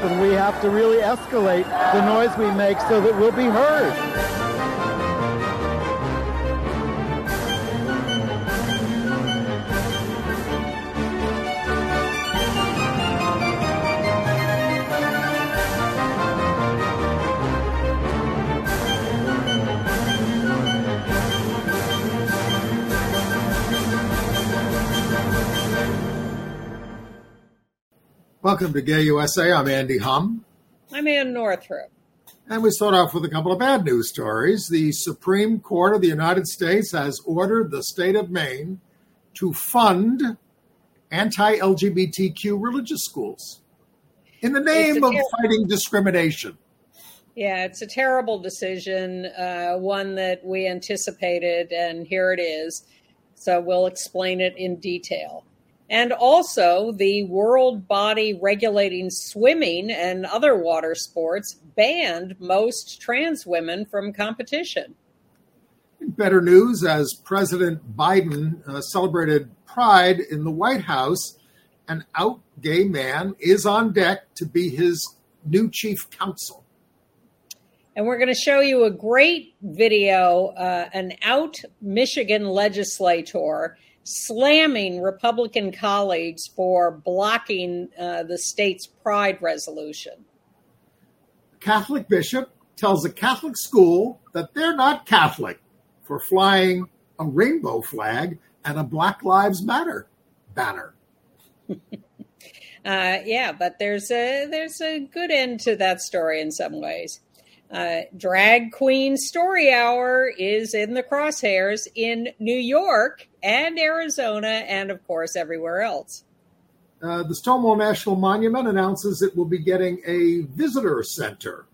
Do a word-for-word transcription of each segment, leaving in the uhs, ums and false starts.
and we have to really escalate the noise we make so that we'll be heard. Welcome to Gay U S A. I'm Andy Hum. I'm Ann Northrup. And we start off with a couple of bad news stories. The Supreme Court of the United States has ordered the state of Maine to fund anti-L G B T Q religious schools in the name of ter- fighting discrimination. Yeah, it's a terrible decision, uh, one that we anticipated, and here it is. So we'll explain it in detail. And also, the world body regulating swimming and other water sports banned most trans women from competition. In better news, as President Biden uh, celebrated Pride in the White House, an out gay man is on deck to be his new chief counsel. And we're going to show you a great video, uh, an out Michigan legislator slamming Republican colleagues for blocking uh, the state's Pride resolution. A Catholic bishop tells a Catholic school that they're not Catholic for flying a rainbow flag and a Black Lives Matter banner. uh, yeah, but there's a there's a good end to that story in some ways. Uh, Drag Queen Story Hour is in the crosshairs in New York and Arizona and, of course, everywhere else. Uh, the Stonewall National Monument announces it will be getting a visitor center.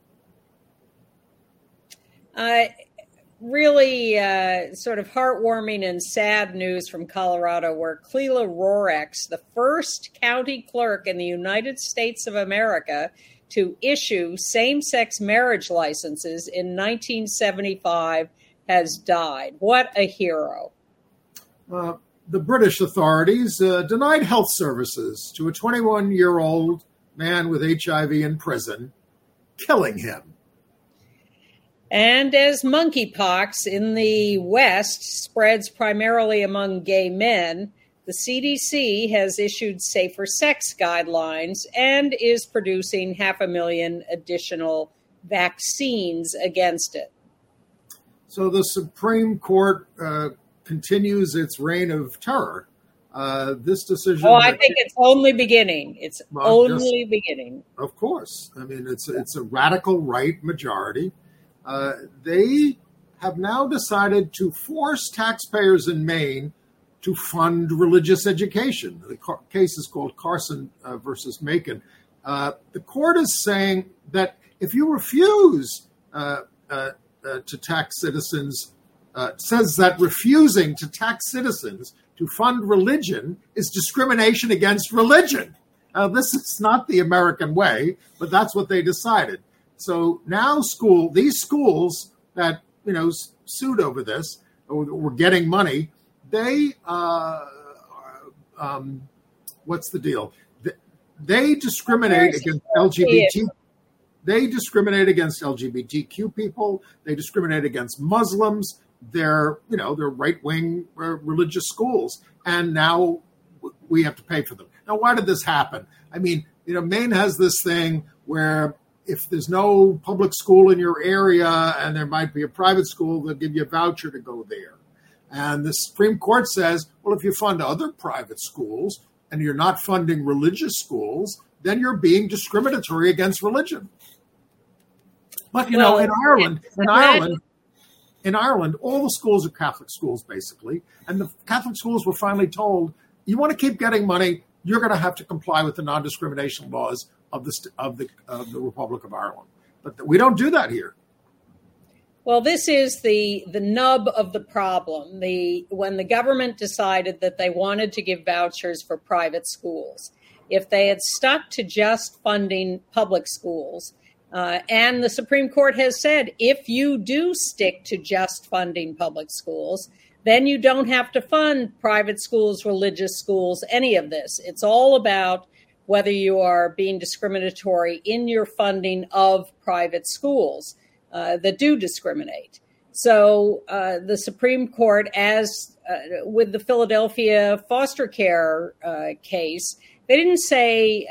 Uh, really uh, sort of heartwarming and sad news from Colorado, where Clela Rorex, the first county clerk in the United States of America to issue same-sex marriage licenses in nineteen seventy-five, has died. What a hero. Uh, the British authorities uh, denied health services to a twenty-one-year-old man with H I V in prison, killing him. And as monkeypox in the West spreads primarily among gay men, the C D C has issued safer sex guidelines and is producing half a million additional vaccines against it. So the Supreme Court uh, continues its reign of terror. Uh, this decision... Oh, I think it's only beginning. It's well, only just, beginning. Of course. I mean, it's, it's a radical right majority. Uh, they have now decided to force taxpayers in Maine to fund religious education. The car- case is called Carson uh, versus Macon. Uh, the court is saying that if you refuse uh, uh, uh, to tax citizens, uh, says that refusing to tax citizens to fund religion is discrimination against religion. Uh, this is not the American way, but that's what they decided. So now school, these schools that, you know, sued over this or were getting money, they, uh, um, what's the deal? They discriminate against L G B T. They discriminate against L G B T Q people. They discriminate against Muslims. They're, you know, they're right-wing uh, religious schools. And now we have to pay for them. Now, why did this happen? I mean, you know, Maine has this thing where if there's no public school in your area and there might be a private school, they'll give you a voucher to go there. And the Supreme Court says, well, if you fund other private schools and you're not funding religious schools, then you're being discriminatory against religion. But, you well, know, in Ireland, in Ireland, in Ireland, all the schools are Catholic schools, basically. And the Catholic schools were finally told, you want to keep getting money, you're going to have to comply with the non-discrimination laws of the of the of the Republic of Ireland. But we don't do that here. Well, this is the the nub of the problem. The when the government decided that they wanted to give vouchers for private schools, if they had stuck to just funding public schools, uh, and the Supreme Court has said, if you do stick to just funding public schools, then you don't have to fund private schools, religious schools, any of this. It's all about whether you are being discriminatory in your funding of private schools uh, that do discriminate. So uh, the Supreme Court, as uh, with the Philadelphia foster care uh, case, they didn't say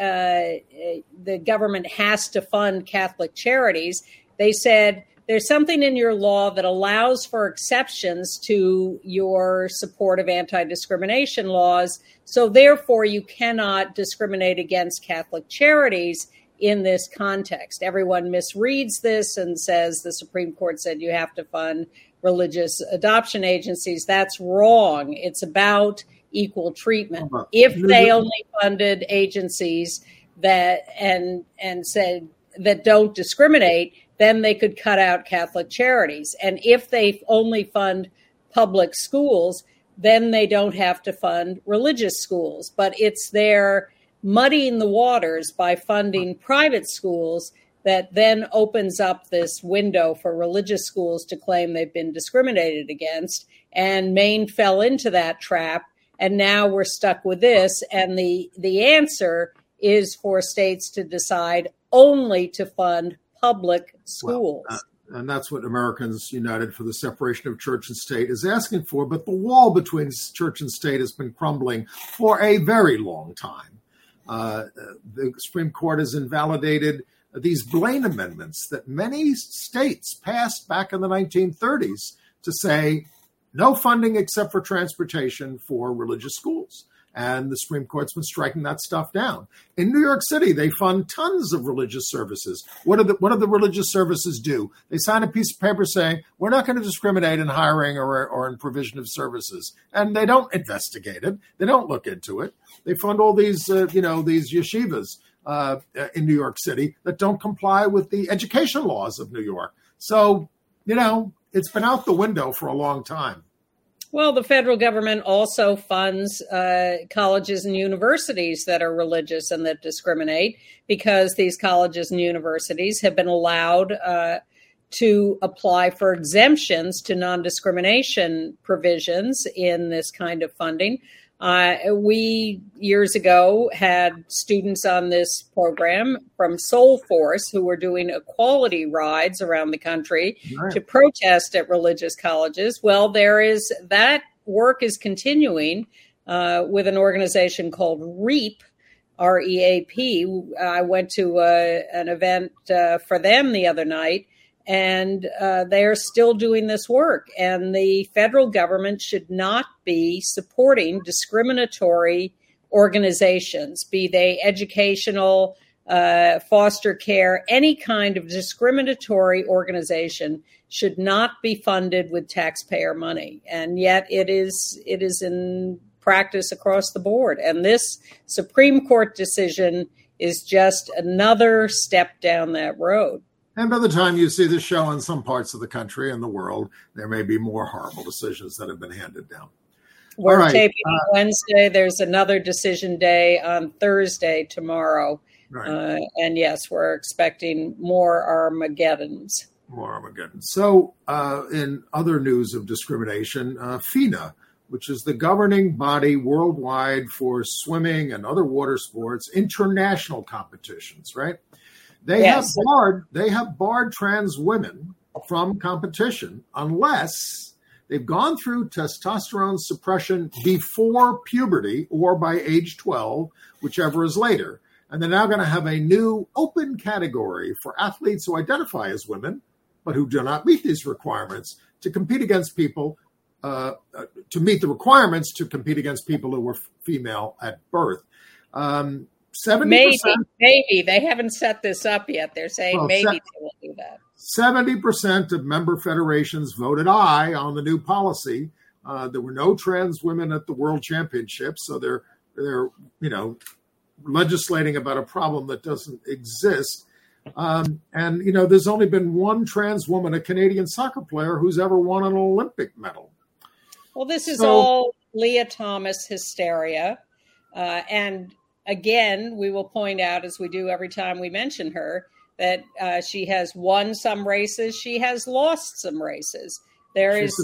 uh, the government has to fund Catholic charities. They said there's something in your law that allows for exceptions to your support of anti-discrimination laws. So therefore, you cannot discriminate against Catholic charities in this context. Everyone misreads this and says the Supreme Court said you have to fund religious adoption agencies. That's wrong. It's about equal treatment. If they only funded agencies that and and said that don't discriminate, then they could cut out Catholic charities. And if they only fund public schools, then they don't have to fund religious schools. But it's their muddying the waters by funding private schools that then opens up this window for religious schools to claim they've been discriminated against. And Maine fell into that trap. And now we're stuck with this. And the, the answer is for states to decide only to fund public schools. Well, uh, and that's what Americans United for the Separation of Church and State is asking for. But the wall between church and state has been crumbling for a very long time. Uh, the Supreme Court has invalidated these Blaine amendments that many states passed back in the nineteen thirties to say no funding except for transportation for religious schools. And the Supreme Court's been striking that stuff down. In New York City, they fund tons of religious services. What do the, what do the religious services do? They sign a piece of paper saying, we're not going to discriminate in hiring or, or in provision of services. And they don't investigate it. They don't look into it. They fund all these, uh, you know, these yeshivas uh, in New York City that don't comply with the education laws of New York. So, you know, it's been out the window for a long time. Well, the federal government also funds uh, colleges and universities that are religious and that discriminate, because these colleges and universities have been allowed uh, to apply for exemptions to non-discrimination provisions in this kind of funding. Uh, we, years ago, had students on this program from Soul Force who were doing equality rides around the country right. to protest at religious colleges. Well, there is that work is continuing uh, with an organization called REAP, R E A P. I went to uh, an event uh, for them the other night, and uh, they're still doing this work. And the federal government should not be supporting discriminatory organizations, be they educational, uh, foster care, any kind of discriminatory organization should not be funded with taxpayer money. And yet it is it is in practice across the board. And this Supreme Court decision is just another step down that road. And by the time you see this show in some parts of the country and the world, there may be more horrible decisions that have been handed down. We're right. taping uh, Wednesday. There's another decision day on Thursday tomorrow. Right. Uh, and yes, we're expecting more Armageddons. More Armageddon. So uh, in other news of discrimination, uh, FINA, which is the governing body worldwide for swimming and other water sports, international competitions, right? They Yes. have barred they have barred trans women from competition unless they've gone through testosterone suppression before puberty or by age twelve, whichever is later. And they're now going to have a new open category for athletes who identify as women, but who do not meet these requirements, to compete against people, uh, uh, to meet the requirements to compete against people who were f- female at birth. Um, seventy percent Maybe, maybe. They haven't set this up yet. They're saying Well, maybe se- they will do that. seventy percent of member federations voted aye on the new policy. Uh, there were no trans women at the World Championships, so they're they're you know legislating about a problem that doesn't exist. Um, and you know, there's only been one trans woman, a Canadian soccer player, who's ever won an Olympic medal. Well, this is So- all Leah Thomas hysteria. Uh, and again, we will point out, as we do every time we mention her, that uh, she has won some races, she has lost some races. There She's is a-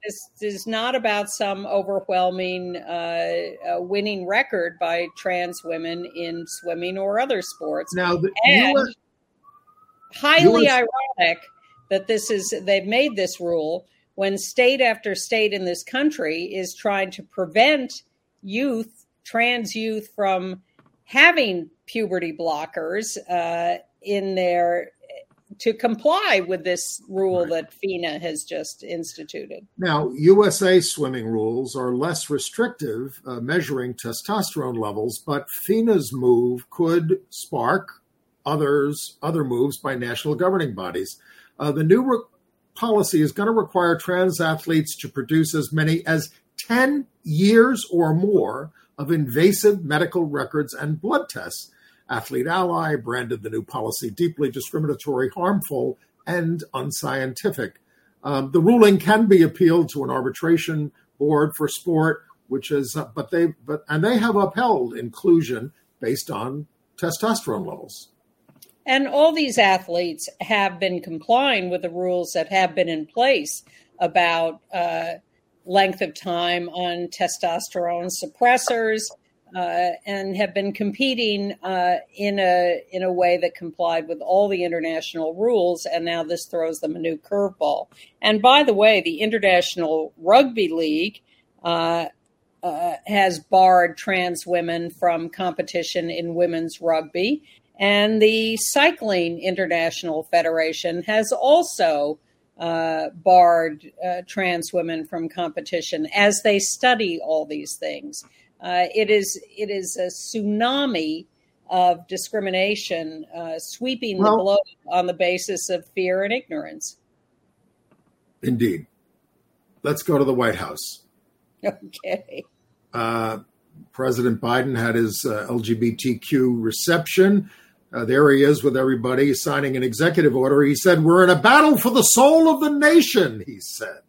this is not about some overwhelming uh, uh, winning record by trans women in swimming or other sports. Now, the and U S highly U S ironic that this is they've made this rule when state after state in this country is trying to prevent youth, trans youth, from having puberty blockers uh, in their to comply with this rule Right. that FINA has just instituted. Now, U S A swimming rules are less restrictive, uh, measuring testosterone levels, but FINA's move could spark others, other moves by national governing bodies. Uh, the new re- policy is going to require trans athletes to produce as many as ten years or more of invasive medical records and blood tests. Athlete Ally branded the new policy deeply discriminatory, harmful, and unscientific. Um, the ruling can be appealed to an arbitration board for sport, which is, uh, but they, but and they have upheld inclusion based on testosterone levels. And all these athletes have been complying with the rules that have been in place about uh, length of time on testosterone suppressors, uh, and have been competing uh, in a in a way that complied with all the international rules. And now this throws them a new curveball. And by the way, the International Rugby League uh, uh, has barred trans women from competition in women's rugby. And the Cycling International Federation has also uh, barred uh, trans women from competition as they study all these things. Uh, it is it is a tsunami of discrimination uh, sweeping Well, the globe on the basis of fear and ignorance. Indeed. Let's go to the White House. Okay. Uh, President Biden had his uh, L G B T Q reception. Uh, there he is with everybody signing an executive order. He said, "We're in a battle for the soul of the nation," he said.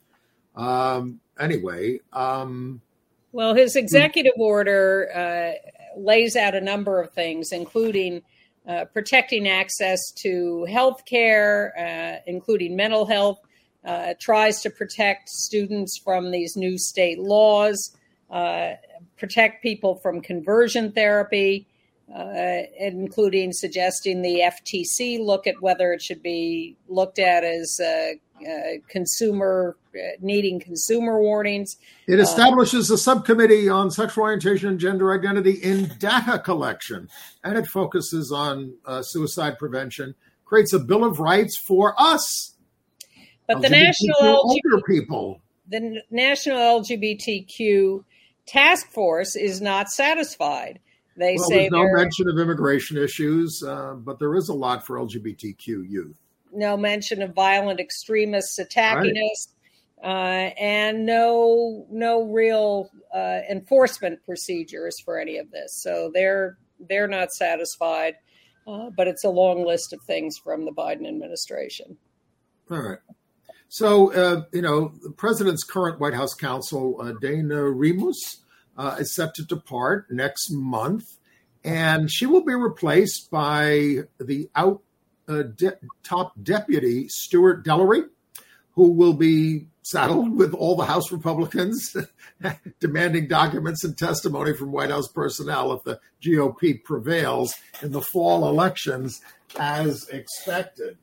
Um, anyway. Um, Well, his executive order uh, lays out a number of things, including uh, protecting access to health care, uh, including mental health, uh, tries to protect students from these new state laws, uh, protect people from conversion therapy, uh, including suggesting the F T C look at whether it should be looked at as uh, uh, consumer uh, needing consumer warnings. It establishes a subcommittee on sexual orientation and gender identity in data collection, and it focuses on uh, suicide prevention, creates a Bill of Rights for us, But the L G B T Q national L G B T older people. the National L G B T Q task force is not satisfied. They Well, say there's no there mention of immigration issues, uh, but there is a lot for L G B T Q youth. no mention of violent extremists attacking Right. us, uh, and no no real uh, enforcement procedures for any of this. So they're they're not satisfied. Uh, but it's a long list of things from the Biden administration. All right. So, uh, you know, the president's current White House counsel, uh, Dana Remus, uh, is set to depart next month, and she will be replaced by the out uh, de- top deputy, Stuart Dellery, who will be saddled with all the House Republicans demanding documents and testimony from White House personnel if the G O P prevails in the fall elections as expected.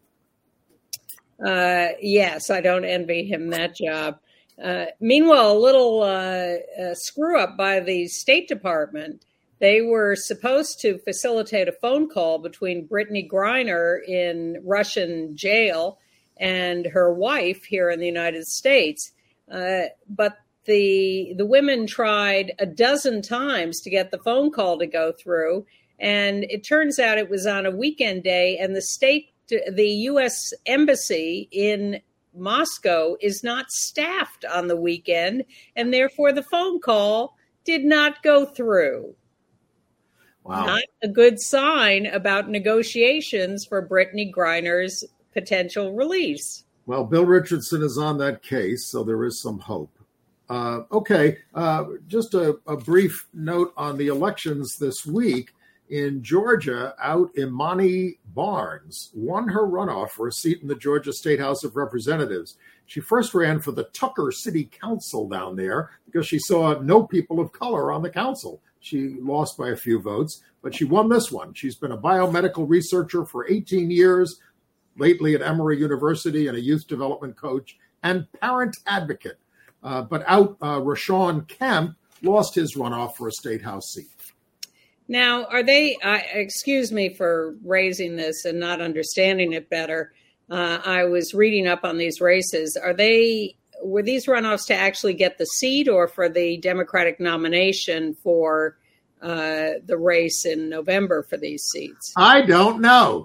Uh, yes, I don't envy him that job. Uh, meanwhile, a little uh, uh, screw up by the State Department. They were supposed to facilitate a phone call between Brittany Griner in Russian jail and her wife here in the United States. Uh, but the the women tried a dozen times to get the phone call to go through. And it turns out it was on a weekend day, and the state, the U S embassy in Moscow is not staffed on the weekend, and therefore the phone call did not go through. Wow. Not a good sign about negotiations for Brittany Griner's potential release. Well, Bill Richardson is on that case, so there is some hope. Uh, okay, uh, just a, a brief note on the elections this week. in Georgia, out Imani Barnes won her runoff for a seat in the Georgia State House of Representatives. She first ran for the Tucker City Council down there because she saw no people of color on the council. She lost by a few votes, but she won this one. She's been a biomedical researcher for eighteen years, lately at Emory University, and a youth development coach and parent advocate. Uh, but out, uh, Rashawn Kemp lost his runoff for a state house seat. Now, are they, uh, excuse me for raising this and not understanding it better. Uh, I was reading up on these races. Are they, were these runoffs to actually get the seat or for the Democratic nomination for uh, the race in November for these seats? I don't know.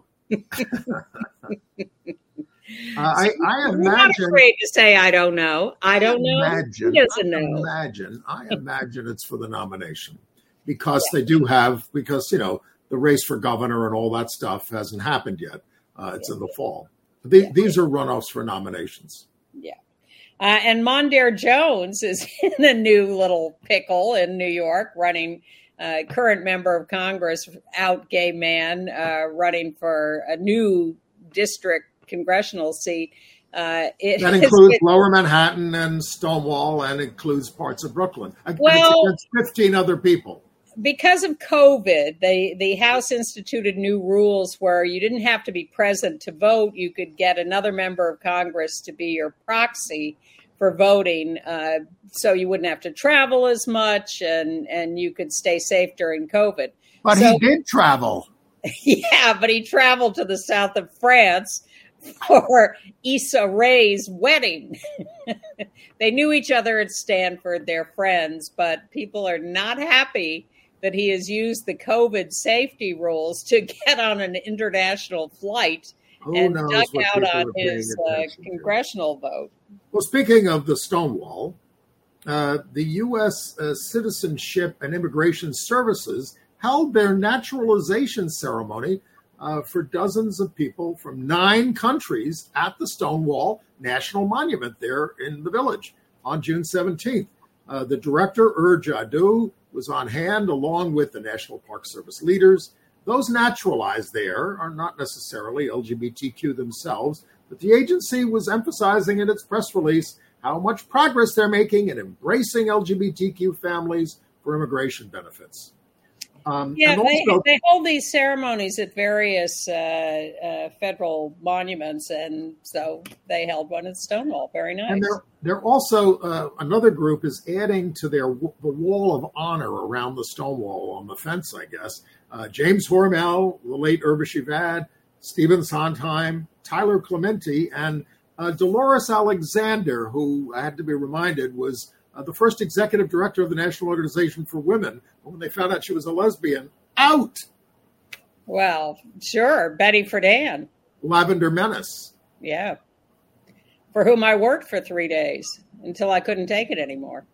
Uh, I, I imagine. I'm not afraid to say I don't know. I don't know. Imagine, he doesn't I know. Imagine. I imagine it's for the nomination because yeah. they do have because you know the race for governor and all that stuff hasn't happened yet. Uh, it's yeah. in the fall. The, yeah. These are runoffs for nominations. Yeah. Uh, and Mondaire Jones is in a new little pickle in New York, running. Uh, current member of Congress, out gay man, uh, running for a new district congressional seat. Uh, it that includes Lower Manhattan and Stonewall and includes parts of Brooklyn. Well, it's fifteen other people. Because of COVID, they, the House instituted new rules where you didn't have to be present to vote. You could get another member of Congress to be your proxy for voting, uh, so you wouldn't have to travel as much and, and you could stay safe during COVID. But so, he did travel. Yeah, but he traveled to the south of France for Issa Rae's wedding. They knew each other at Stanford, they're friends, but people are not happy that he has used the COVID safety rules to get on an international flight Who and duck out on his uh, congressional vote. Well, speaking of the Stonewall, uh, the U S uh, Citizenship and Immigration Services held their naturalization ceremony uh, for dozens of people from nine countries at the Stonewall National Monument there in the Village on June seventeenth. Uh, the director, Ur Jadoo, was on hand along with the National Park Service leaders. Those naturalized there are not necessarily L G B T Q themselves, but the agency was emphasizing in its press release how much progress they're making in embracing L G B T Q families for immigration benefits. Um, yeah, also, they, they hold these ceremonies at various uh, uh, federal monuments, and so they held one at Stonewall. Very nice. And they're, they're also, uh, another group is adding to their the wall of honor around the Stonewall on the fence, I guess. Uh, James Hormel, the late Urvashi Vad, Stephen Sondheim, Tyler Clementi, and uh, Dolores Alexander, who I had to be reminded was uh, the first executive director of the National Organization for Women. When they found out she was a lesbian, out. Well, sure. Betty Friedan. Lavender Menace. Yeah. For whom I worked for three days until I couldn't take it anymore.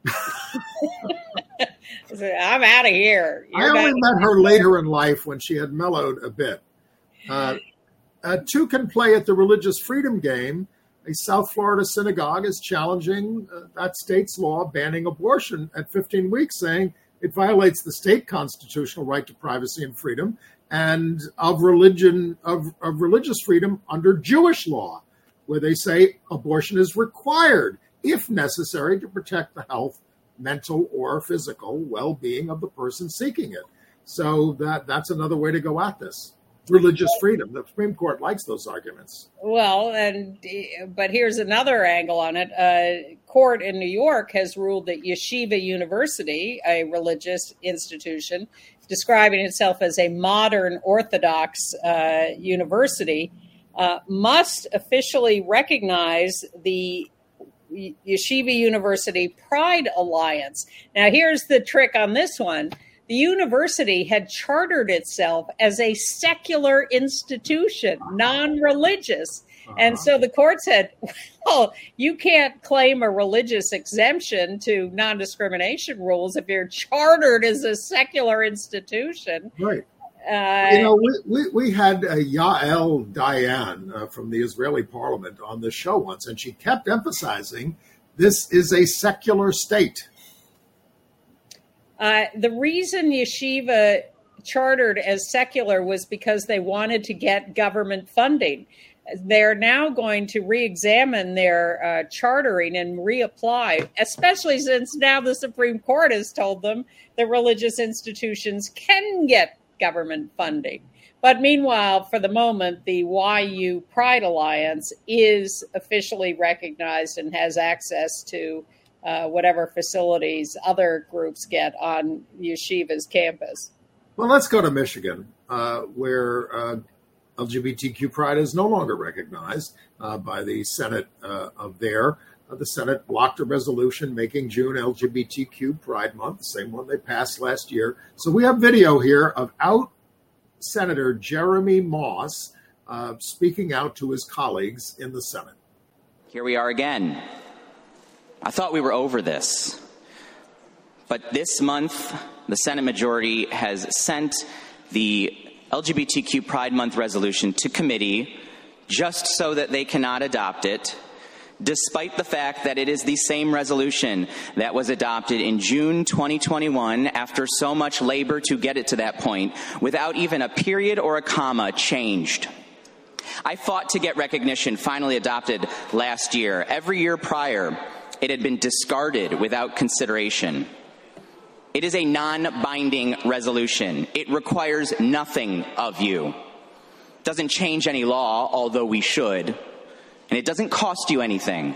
I'm out of here. You're I only met her later in life when she had mellowed a bit. Uh, uh, two can play at the religious freedom game. A South Florida synagogue is challenging uh, that state's law banning abortion at fifteen weeks, saying it violates the state constitutional right to privacy and freedom and of religion, of, of religious freedom under Jewish law, where they say abortion is required if necessary to protect the health, mental or physical well-being of the person seeking it. So that that's another way to go at this. Religious freedom. The Supreme Court likes those arguments. Well, and but here's another angle on it. A court in New York has ruled that Yeshiva University, a religious institution, describing itself as a modern Orthodox uh, university, uh, must officially recognize the Yeshiva University Pride Alliance. Now, here's the trick on this one. The university had chartered itself as a secular institution, non-religious. Uh-huh. And so the court said, well, you can't claim a religious exemption to non-discrimination rules if you're chartered as a secular institution. Right. Uh, you know, we, we, we had uh, Yael Dayan uh, from the Israeli parliament on the show once, and she kept emphasizing this is a secular state. Uh, the reason yeshiva chartered as secular was because they wanted to get government funding. They're now going to re-examine their uh, chartering and reapply, especially since now the Supreme Court has told them that religious institutions can get government funding. But meanwhile, for the moment, the Y U Pride Alliance is officially recognized and has access to uh, whatever facilities other groups get on Yeshiva's campus. Well, let's go to Michigan, uh, where uh, L G B T Q pride is no longer recognized uh, by the Senate uh, of there. Uh, the Senate blocked a resolution making June L G B T Q Pride Month, the same one they passed last year. So we have video here of out Senator Jeremy Moss uh, speaking out to his colleagues in the Senate. Here we are again. I thought we were over this. But this month, the Senate majority has sent the L G B T Q Pride Month resolution to committee just so that they cannot adopt it, despite the fact that it is the same resolution that was adopted in June twenty twenty-one after so much labor to get it to that point, without even a period or a comma changed. I fought to get recognition finally adopted last year. Every year prior, it had been discarded without consideration. It is a non-binding resolution. It requires nothing of you. It doesn't change any law, although we should. And it doesn't cost you anything.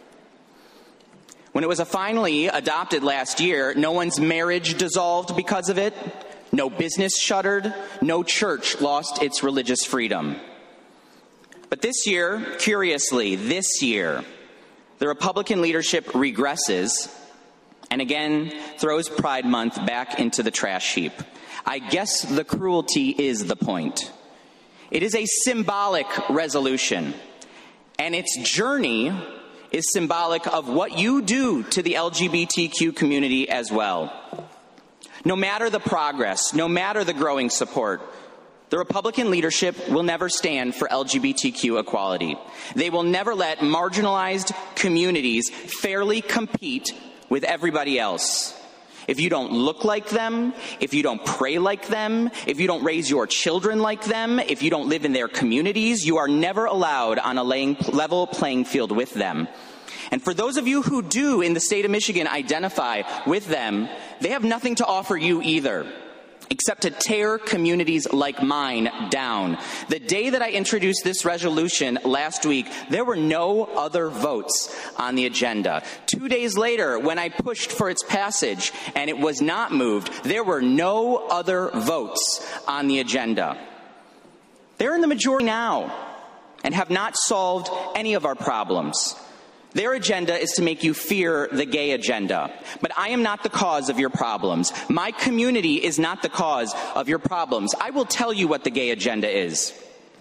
When it was finally adopted last year, no one's marriage dissolved because of it. No business shuttered. No church lost its religious freedom. But this year, curiously, this year, the Republican leadership regresses and again throws Pride Month back into the trash heap. I guess the cruelty is the point. It is a symbolic resolution, and its journey is symbolic of what you do to the L G B T Q community as well. No matter the progress, no matter the growing support, the Republican leadership will never stand for L G B T Q equality. They will never let marginalized communities fairly compete with everybody else. If you don't look like them, if you don't pray like them, if you don't raise your children like them, if you don't live in their communities, you are never allowed on a level playing field with them. And for those of you who do in the state of Michigan identify with them, they have nothing to offer you either, except to tear communities like mine down. The day that I introduced this resolution last week, there were no other votes on the agenda. Two days later, when I pushed for its passage and it was not moved, there were no other votes on the agenda. They're in the majority now and have not solved any of our problems. Their agenda is to make you fear the gay agenda. But I am not the cause of your problems. My community is not the cause of your problems. I will tell you what the gay agenda is.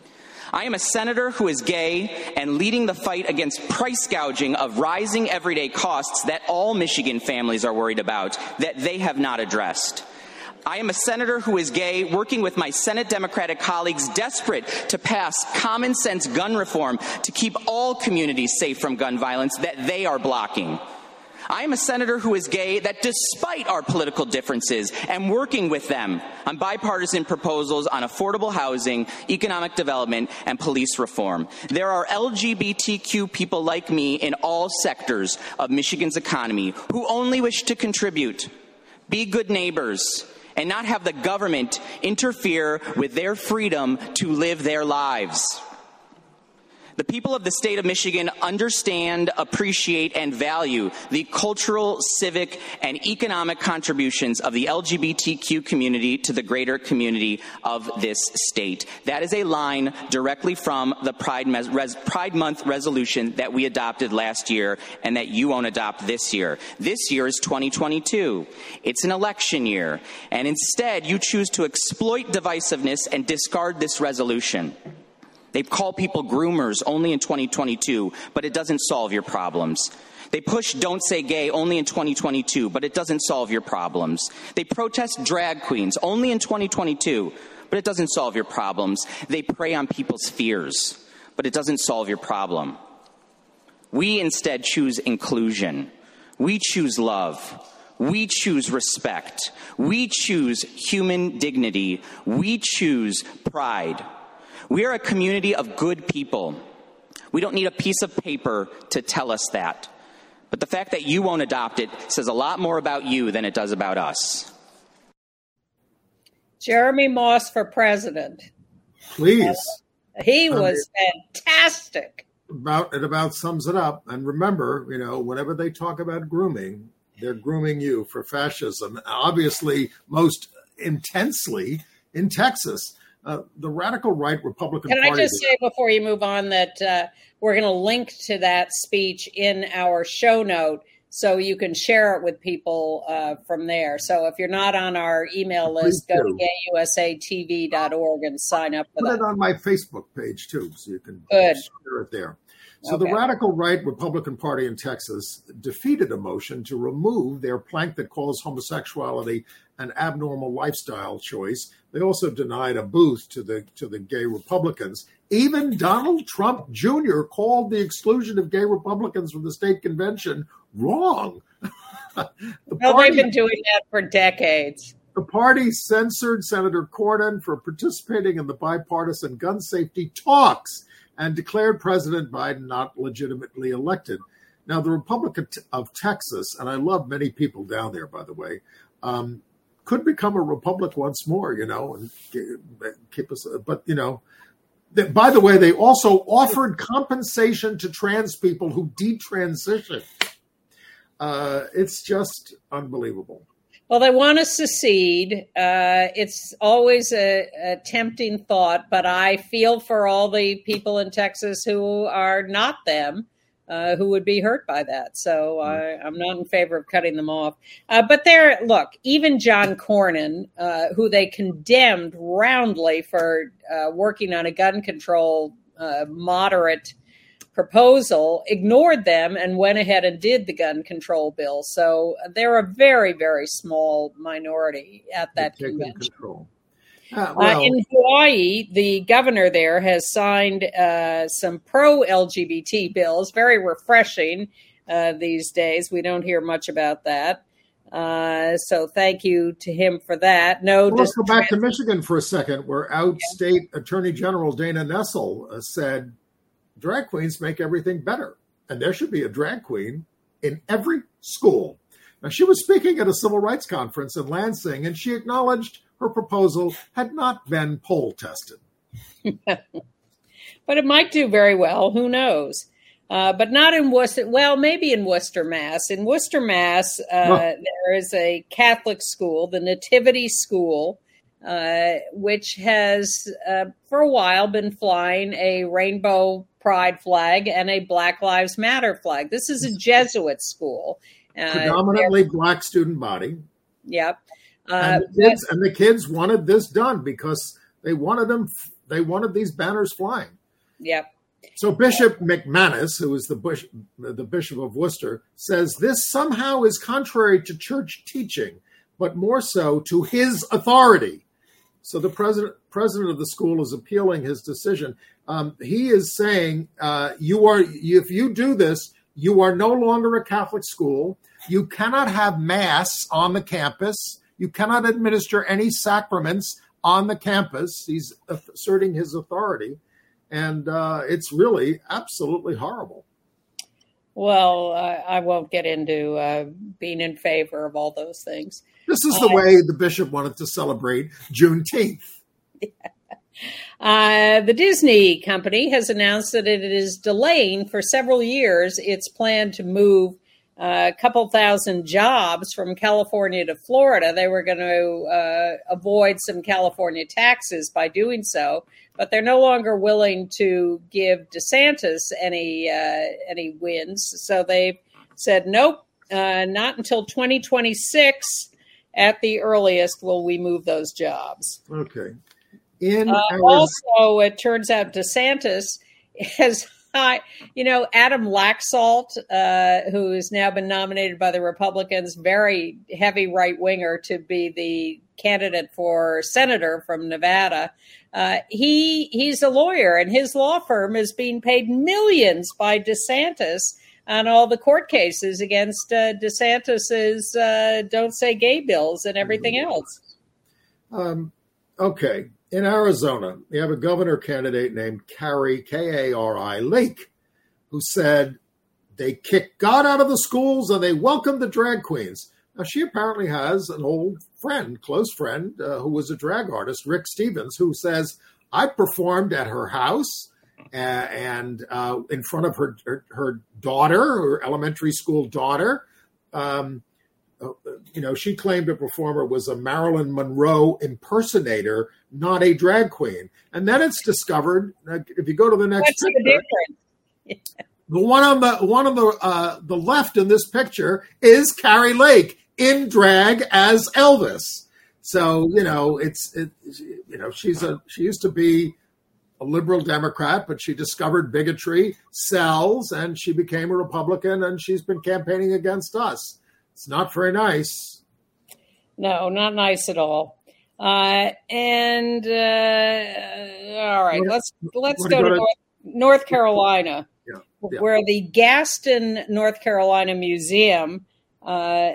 I am a senator who is gay and leading the fight against price gouging of rising everyday costs that all Michigan families are worried about, that they have not addressed. I am a senator who is gay, working with my Senate Democratic colleagues, desperate to pass common sense gun reform to keep all communities safe from gun violence that they are blocking. I am a senator who is gay that, despite our political differences, am working with them on bipartisan proposals on affordable housing, economic development, and police reform. There are L G B T Q people like me in all sectors of Michigan's economy who only wish to contribute, be good neighbors, and not have the government interfere with their freedom to live their lives. The people of the state of Michigan understand, appreciate, and value the cultural, civic, and economic contributions of the L G B T Q community to the greater community of this state. That is a line directly from the Pride, Res- Pride Month resolution that we adopted last year and that you won't adopt this year. This year is twenty twenty-two. It's an election year, and instead you choose to exploit divisiveness and discard this resolution. They call people groomers only in twenty twenty-two, but it doesn't solve your problems. They push Don't Say Gay only in twenty twenty-two, but it doesn't solve your problems. They protest drag queens only in twenty twenty-two, but it doesn't solve your problems. They prey on people's fears, but it doesn't solve your problem. We instead choose inclusion. We choose love. We choose respect. We choose human dignity. We choose pride. We are a community of good people. We don't need a piece of paper to tell us that. But the fact that you won't adopt it says a lot more about you than it does about us. Jeremy Moss for president. Please. Uh, he was I mean, fantastic. About it about sums it up. And remember, you know, whenever they talk about grooming, they're grooming you for fascism. Obviously, most intensely in Texas. Uh, the radical right Republican Can Party. Can I just say before you move on that uh, we're going to link to that speech in our show note so you can share it with people uh, from there. So if you're not on our email list, go to gay u s a t v dot org and sign up for Put that. Put it on my Facebook page, too, so you can Good. share it there. So Okay. The radical right Republican Party in Texas defeated a motion to remove their plank that calls homosexuality an abnormal lifestyle choice. They also denied a booth to the to the gay Republicans. Even Donald Trump Junior called the exclusion of gay Republicans from the state convention wrong. the Well, party, they've been doing that for decades. The party censored Senator Corden for participating in the bipartisan gun safety talks and declared President Biden not legitimately elected. Now, the Republic of Texas, and I love many people down there, by the way, um, could become a republic once more, you know, and keep us. But, you know, that, by the way, they also offered compensation to trans people who detransition. Uh, it's just unbelievable. Well, they want to secede. Uh, it's always a, a tempting thought, but I feel for all the people in Texas who are not them, uh, who would be hurt by that. So I, I'm not in favor of cutting them off. Uh, but there, look, even John Cornyn, uh, who they condemned roundly for uh, working on a gun control uh, moderate proposal, ignored them and went ahead and did the gun control bill. So they're a very, very small minority at that convention. Control. Uh, well, uh, in Hawaii, the governor there has signed uh, some pro-L G B T bills, very refreshing uh, these days. We don't hear much about that. Uh, so thank you to him for that. No, well, let's go back to Michigan for a second, where out-state yeah. Attorney General Dana Nessel uh, said, drag queens make everything better, and there should be a drag queen in every school. Now, she was speaking at a civil rights conference in Lansing, and she acknowledged her proposal had not been poll tested. But it might do very well. Who knows? Uh, but not in Worcester. Well, maybe in Worcester, Mass. In Worcester, Mass, uh, oh. there is a Catholic school, the Nativity School, uh, which has, uh, for a while, been flying a rainbow pride flag and a Black Lives Matter flag. This is a Jesuit school. Uh, Predominantly black student body. Yep. Uh, and, the kids, but, and the kids wanted this done because they wanted them. They wanted these banners flying. Yep. So Bishop McManus, who is the, bush, the Bishop of Worcester, says this somehow is contrary to church teaching, but more so to his authority. So the president president of the school is appealing his decision. Um, he is saying, uh, "You are if you do this, you are no longer a Catholic school. You cannot have mass on the campus. You cannot administer any sacraments on the campus." He's asserting his authority, and uh, it's really absolutely horrible. Well, uh, I won't get into uh, being in favor of all those things. This is the uh, way the bishop wanted to celebrate Juneteenth. Uh, the Disney company has announced that it is delaying for several years its plan to move uh, a couple thousand jobs from California to Florida. They were going to uh, avoid some California taxes by doing so, but they're no longer willing to give DeSantis any uh, any wins. So they've said, nope, uh, not until twenty twenty-six at the earliest will we move those jobs. Okay. In uh, our... Also, it turns out DeSantis has, uh, you know, Adam Laxalt, uh, who has now been nominated by the Republicans, very heavy right winger to be the candidate for senator from Nevada. Uh, he he's a lawyer, and his law firm is being paid millions by DeSantis on all the court cases against uh, DeSantis's uh, "Don't Say Gay" bills and everything else. Um, okay, in Arizona, we have a governor candidate named Kari K A R I Lake, who said they kicked God out of the schools and they welcomed the drag queens. Now, she apparently has an old friend, close friend, uh, who was a drag artist, Rick Stevens, who says, I performed at her house uh, and uh, in front of her, her her daughter, her elementary school daughter. Um, uh, you know, she claimed a performer was a Marilyn Monroe impersonator, not a drag queen. And then it's discovered, uh, if you go to the next What's picture, the difference? the one on the one on the uh, the left in this picture is Kari Lake in drag as Elvis. So, you know, it's, it, you know, she's a, she used to be a liberal Democrat, but she discovered bigotry sells and she became a Republican and she's been campaigning against us. It's not very nice. No, not nice at all. Uh, and, uh, all right, let's, let's go to North, North Carolina, yeah, yeah. where the Gaston, North Carolina Museum, uh,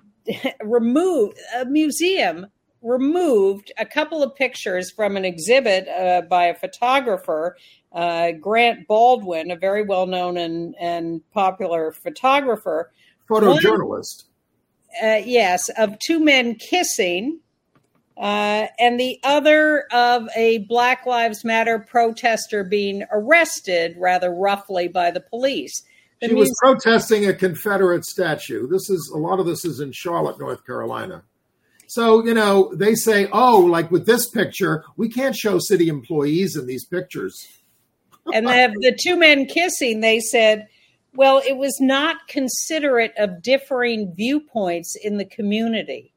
removed a museum removed a couple of pictures from an exhibit uh, by a photographer, uh, Grant Baldwin, a very well-known and, and popular photographer. Photojournalist. One, uh, yes, of two men kissing, uh, and the other of a Black Lives Matter protester being arrested rather roughly by the police. The she was protesting a Confederate statue. This is a lot of this is in Charlotte, North Carolina. So, you know, they say, oh, like with this picture, we can't show city employees in these pictures. And the, the two men kissing, they said, well, it was not considerate of differing viewpoints in the community.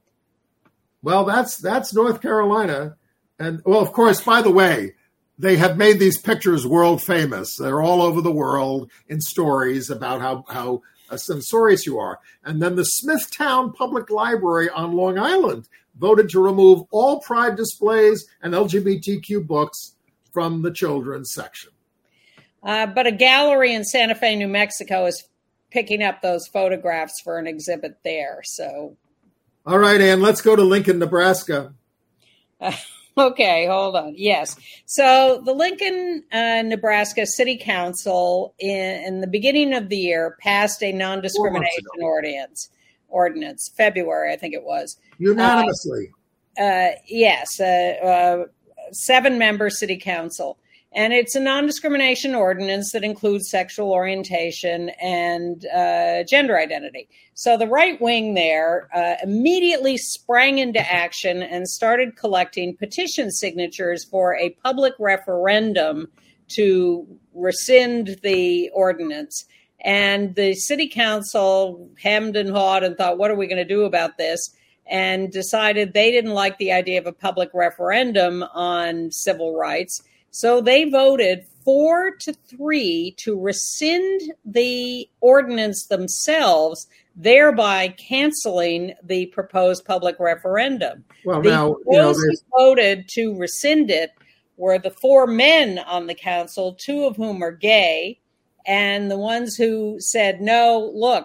Well, that's that's North Carolina. And, well, of course, by the way, they have made these pictures world famous. They're all over the world in stories about how, how uh, censorious you are. And then the Smithtown Public Library on Long Island voted to remove all pride displays and L G B T Q books from the children's section. Uh, but a gallery in Santa Fe, New Mexico is picking up those photographs for an exhibit there. So, all right, Ann, let's go to Lincoln, Nebraska. Uh, Okay, hold on. Yes. So the Lincoln, uh, Nebraska City Council in, in the beginning of the year passed a non-discrimination ordinance, ordinance, February, I think it was. Unanimously. Uh, uh, yes, uh, uh, seven-member city council. And it's a non-discrimination ordinance that includes sexual orientation and uh, gender identity. So the right wing there uh, immediately sprang into action and started collecting petition signatures for a public referendum to rescind the ordinance. And the city council hemmed and hawed and thought, what are we going to do about this? And decided they didn't like the idea of a public referendum on civil rights. So they voted four to three to rescind the ordinance themselves, thereby canceling the proposed public referendum. Well, the now, you know, those who voted to rescind it were the four men on the council, two of whom are gay, and the ones who said, no, look,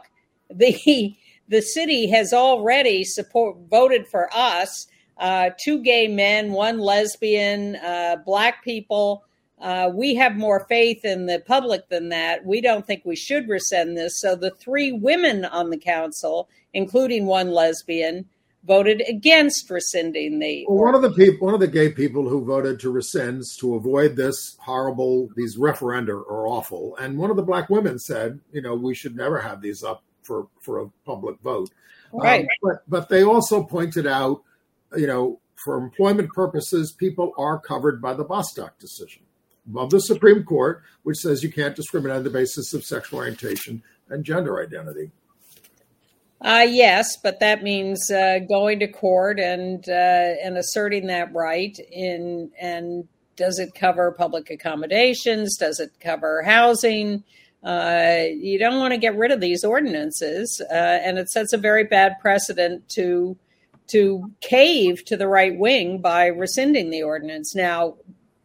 the the city has already support voted for us. Uh, two gay men, one lesbian, uh, black people. Uh, we have more faith in the public than that. We don't think we should rescind this. So the three women on the council, including one lesbian, voted against rescinding the. Well, one of the people, one of the gay people who voted to rescind to avoid this horrible, these referenda are awful. And one of the black women said, you know, we should never have these up for, for a public vote. Right. Um, but, but they also pointed out, you know, for employment purposes, people are covered by the Bostock decision of the Supreme Court, which says you can't discriminate on the basis of sexual orientation and gender identity. Uh, yes, but that means uh, going to court and uh, and asserting that right. In and does it cover public accommodations? Does it cover housing? Uh, you don't want to get rid of these ordinances, uh, and it sets a very bad precedent to. to cave to the right wing by rescinding the ordinance. Now,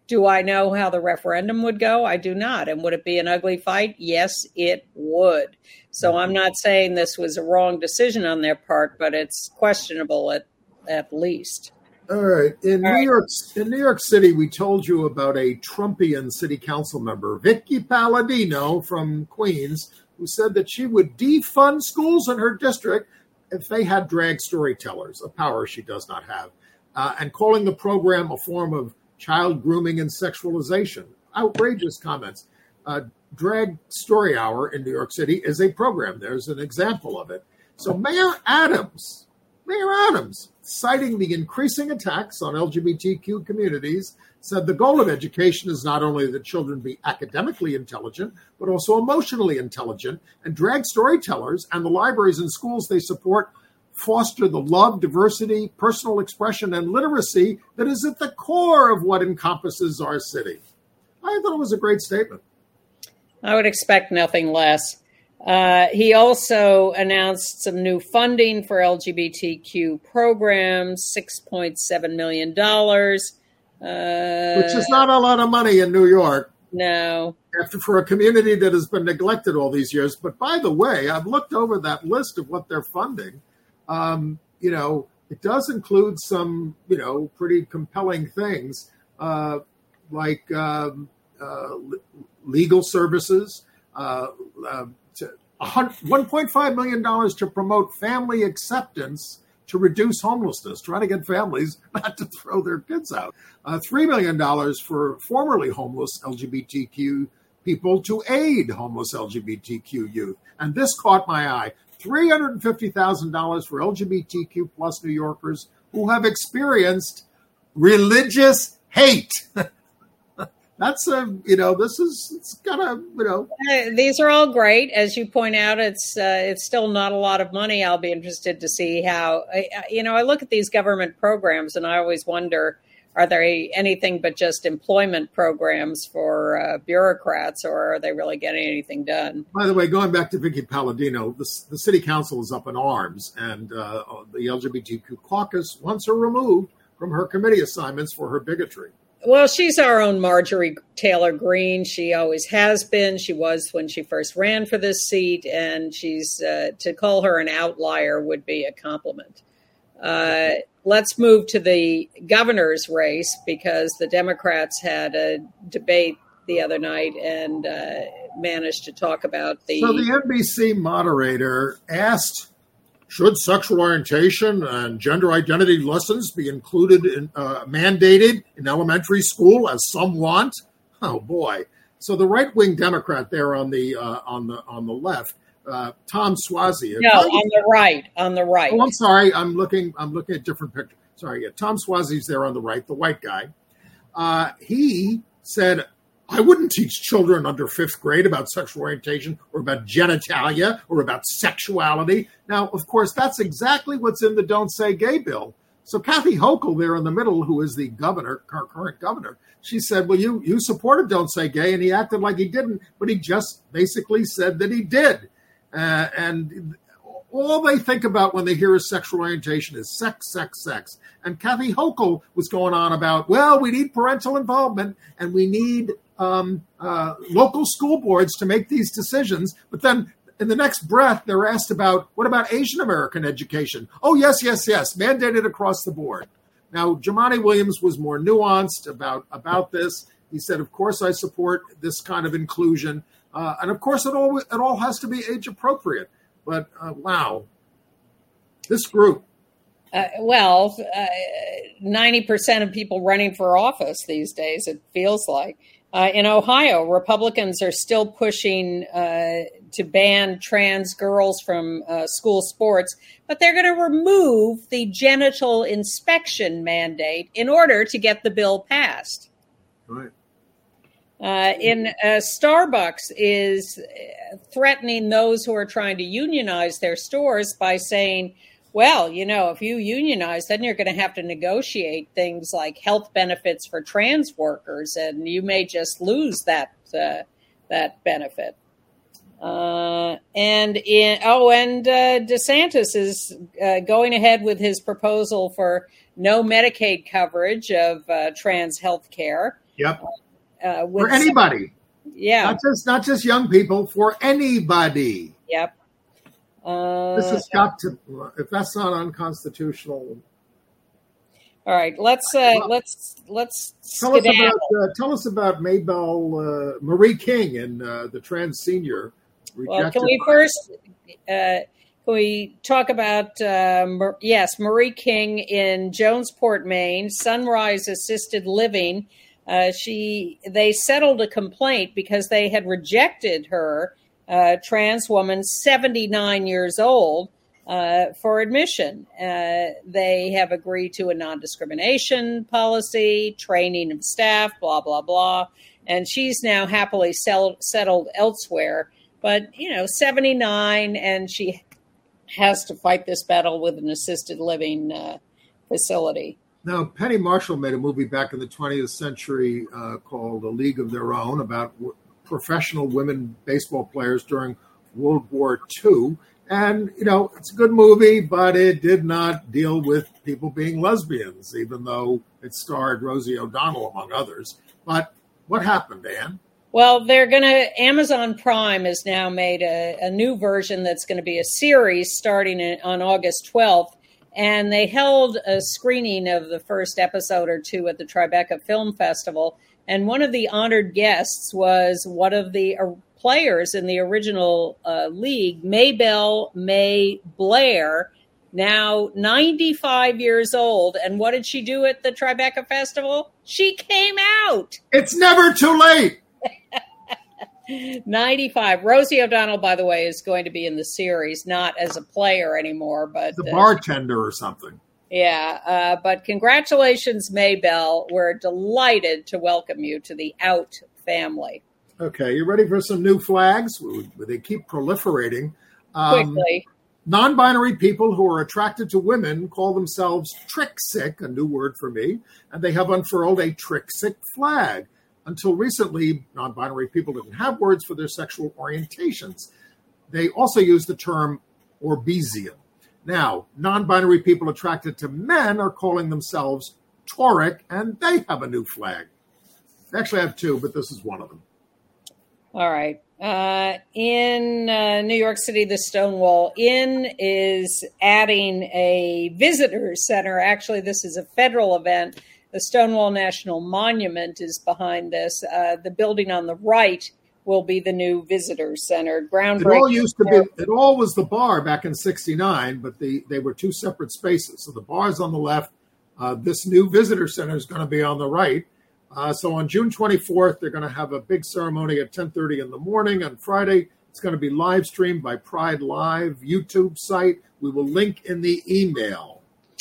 Do I know how the referendum would go? I do not. And would it be an ugly fight? Yes, it would. So I'm not saying this was a wrong decision on their part, but it's questionable at, at least. All right. In All New right. York, in New York City, we told you about a Trumpian city council member, Vicky Palladino from Queens, who said that she would defund schools in her district if they had drag storytellers, a power she does not have, uh, and calling the program a form of child grooming and sexualization. Outrageous comments. Uh, Drag Story Hour in New York City is a program. There's an example of it. So Mayor Adams, Mayor Adams, citing the increasing attacks on L G B T Q communities, said the goal of education is not only that children be academically intelligent, but also emotionally intelligent, and drag storytellers and the libraries and schools they support foster the love, diversity, personal expression, and literacy that is at the core of what encompasses our city. I thought it was a great statement. I would expect nothing less. Uh, he also announced some new funding for L G B T Q programs, six point seven million dollars. Uh, Which is not a lot of money in New York. No. After for a community that has been neglected all these years. But by the way, I've looked over that list of what they're funding. Um, you know, it does include some, you know, pretty compelling things uh, like um, uh, legal services, uh, uh, to one point five million dollars to promote family acceptance to reduce homelessness, trying to get families not to throw their kids out. Uh, three million dollars for formerly homeless L G B T Q people to aid homeless L G B T Q youth. And this caught my eye. three hundred fifty thousand dollars for L G B T Q plus New Yorkers who have experienced religious hate. That's a, you know, this is, it's kind of, you know. Uh, These are all great. As you point out, it's uh, it's still not a lot of money. I'll be interested to see how, I, you know, I look at these government programs and I always wonder, are they anything but just employment programs for uh, bureaucrats, or are they really getting anything done? By the way, going back to Vicky Palladino, the, the city council is up in arms, and uh, the L G B T Q caucus wants her removed from her committee assignments for her bigotry. Well, she's our own Marjorie Taylor Greene. She always has been. She was when she first ran for this seat, and she's uh, to call her an outlier would be a compliment. Uh, let's move to the governor's race, because the Democrats had a debate the other night and uh, managed to talk about the... So the N B C moderator asked, should sexual orientation and gender identity lessons be included in, uh, mandated in elementary school as some want? Oh boy! So the right-wing Democrat there on the uh, on the on the left, uh, Tom Suozzi. No, on the right, on the right. Oh, I'm sorry. I'm looking. I'm looking at different pictures. Sorry. Yeah, Tom Suozzi's there on the right, the white guy. Uh, he said, I wouldn't teach children under fifth grade about sexual orientation or about genitalia or about sexuality. Now, of course, that's exactly what's in the Don't Say Gay bill. So Kathy Hochul there in the middle, who is the governor, our current governor, she said, well, you, you supported Don't Say Gay, and he acted like he didn't, but he just basically said that he did. Uh, and all they think about when they hear a sexual orientation is sex, sex, sex. And Kathy Hochul was going on about, well, we need parental involvement and we need um, uh, local school boards to make these decisions. But then in the next breath, they're asked about, what about Asian American education? Oh, yes, yes, yes, mandated across the board. Now, Jumaane Williams was more nuanced about, about this. He said, of course, I support this kind of inclusion. Uh, and of course, it all, it all has to be age appropriate. But uh, wow, this group. Uh, well, uh, ninety percent of people running for office these days, it feels like. Uh, in Ohio, Republicans are still pushing uh, to ban trans girls from uh, school sports, but they're going to remove the genital inspection mandate in order to get the bill passed. Right. Uh, in uh, Starbucks is threatening those who are trying to unionize their stores by saying, well, you know, if you unionize, then you're going to have to negotiate things like health benefits for trans workers, and you may just lose that uh, that benefit. Uh, and in oh, and uh, DeSantis is uh, going ahead with his proposal for no Medicaid coverage of uh, trans health care. Yep. Uh, with for anybody. Some, yeah. Not just not just young people, for anybody. Yep. Uh, this has got to. If that's not unconstitutional. All right. Let's uh, well, let's let's tell us about uh, tell us about Maybelle uh, Marie King and uh, the trans senior. Well, can we first? Uh, Can we talk about, uh, yes, Marie King in Jonesport, Maine, Sunrise Assisted Living. Uh, she they settled a complaint because they had rejected her, uh, trans woman, seventy-nine years old, uh, for admission. Uh, they have agreed to a non-discrimination policy, training of staff, blah, blah, blah. And she's now happily sell- settled elsewhere. But, you know, seventy-nine, and she has to fight this battle with an assisted living uh, facility. Now, Penny Marshall made a movie back in the twentieth century uh, called A League of Their Own about w- professional women baseball players during World War Two. And, you know, it's a good movie, but it did not deal with people being lesbians, even though it starred Rosie O'Donnell, among others. But what happened, Ann? Well, they're going to, Amazon Prime has now made a, a new version that's going to be a series starting in, on August twelfth. And they held a screening of the first episode or two at the Tribeca Film Festival. And one of the honored guests was one of the uh, players in the original uh, league, Maybelle May Blair, now ninety-five years old. And what did she do at the Tribeca Festival? She came out. It's never too late. ninety-five. Rosie O'Donnell, by the way, is going to be in the series, not as a player anymore, but the bartender uh, or something. Yeah, uh, but congratulations, Maybelle. We're delighted to welcome you to the Out family. Okay, you ready for some new flags? They keep proliferating. Um, Quickly. Non-binary people who are attracted to women call themselves trick-sick, a new word for me, and they have unfurled a trick-sick flag. Until recently, non-binary people didn't have words for their sexual orientations. They also used the term Orbesian. Now, non-binary people attracted to men are calling themselves Tauric, and they have a new flag. They actually have two, but this is one of them. All right. Uh, in uh, New York City, the Stonewall Inn is adding a visitor center. Actually, this is a federal event. The Stonewall National Monument is behind this. Uh, the building on the right will be the new visitor center. Groundbreaking. It all used to be. It all was the bar back in sixty-nine, but the, they were two separate spaces. So the bar's on the left. Uh, this new visitor center is going to be on the right. Uh, so on June twenty-fourth, they're going to have a big ceremony at ten thirty in the morning. On Friday, it's going to be live streamed by Pride Live YouTube site. We will link in the email.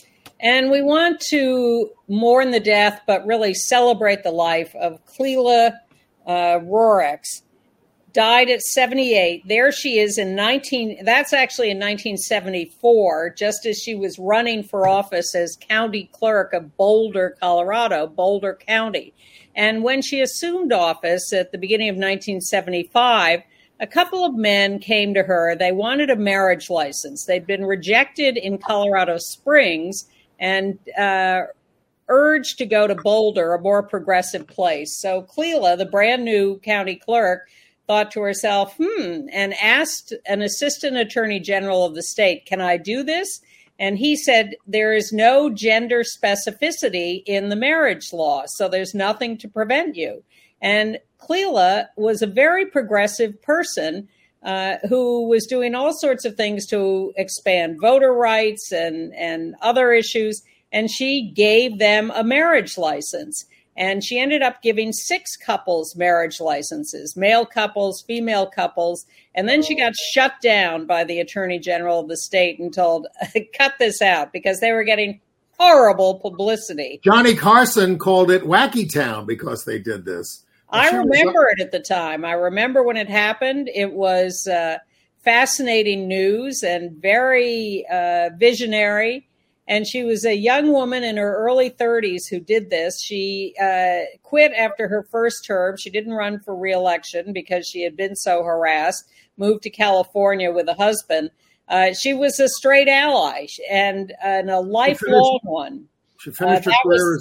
And we want to mourn the death, but really celebrate the life of Clela uh, Rorex. Died at seventy-eight. There she is in nineteen. That's actually in nineteen seventy-four, just as she was running for office as county clerk of Boulder, Colorado, Boulder County. And when she assumed office at the beginning of nineteen seventy-five, a couple of men came to her. They wanted a marriage license. They'd been rejected in Colorado Springs and uh, urged to go to Boulder, a more progressive place. So Clela, the brand new county clerk, thought to herself, hmm, and asked an assistant attorney general of the state, can I do this? And he said, there is no gender specificity in the marriage law, so there's nothing to prevent you. And Clela was a very progressive person uh, who was doing all sorts of things to expand voter rights and, and other issues. And she gave them a marriage license. And she ended up giving six couples marriage licenses, male couples, female couples. And then she got shut down by the attorney general of the state and told, cut this out, because they were getting horrible publicity. Johnny Carson called it Wacky Town because they did this. I remember it at the time. I remember when it happened. It was uh, fascinating news and very uh, visionary. And she was a young woman in her early thirties who did this. She uh, quit after her first term. She didn't run for re-election because she had been so harassed, moved to California with a husband. Uh, she was a straight ally and, and a lifelong she finished, one. She finished, uh, her career was, as a,